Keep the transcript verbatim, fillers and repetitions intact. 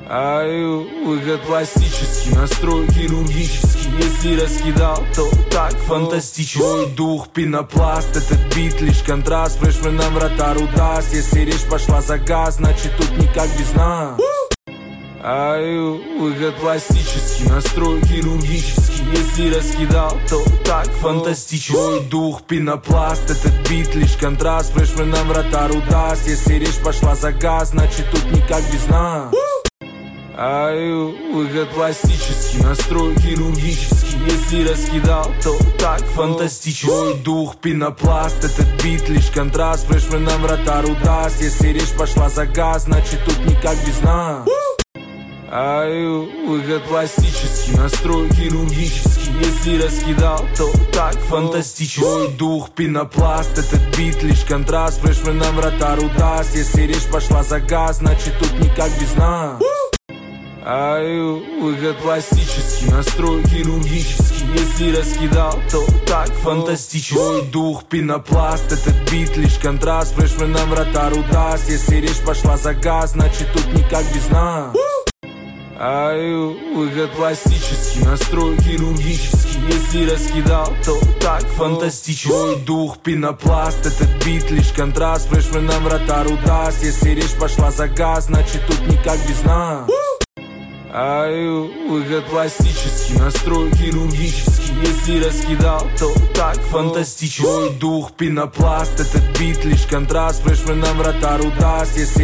Аю, выход пластический, настрой хирургический. Если раскидал, то так фантастически. Твой дух пенопласт, этот бит лишь контраст. Фрешменам вратарь удаст. Если речь пошла за газ, значит тут никак без нас. Аю, выход пластический, настрой хирургический. Если раскидал, то так фантастически. Твой дух пенопласт, этот бит лишь контраст. Фрешменам вратарь удаст. Если речь пошла за газ, значит тут никак без нас. Аю, выход пластический, настрой хирургический. Если раскидал, то так фантастически. Твой дух пенопласт, этот бит лишь контраст. Фрешменам вратарь удаст. Если речь пошла за газ, значит тут никак без нас. Аю, выход пластический, настрой хирургический. Если раскидал, то так фантастически. Твой дух пенопласт, этот бит лишь контраст. Фрешменам вратарь удаст. Если речь пошла за газ, значит тут никак без нас. Аю, выход пластический, настрой хирургический. Если раскидал, то так фантастически. Твой дух пенопласт, этот бит лишь контраст. Фрешменам вратарь удаст. Если речь пошла за газ, значит тут никак без нас. Аю, выход пластический, настрой хирургический. Если раскидал, то так фантастически. Твой дух пенопласт, этот бит лишь контраст. Фрешменам вратарь удаст. Если речь пошла за газ, значит тут никак без нас. Аю, выход пластический, настрой хирургический. Если раскидал, то так фантастически. Твой дух пенопласт, этот бит лишь контраст. Фрешменам вратарь удаст. Если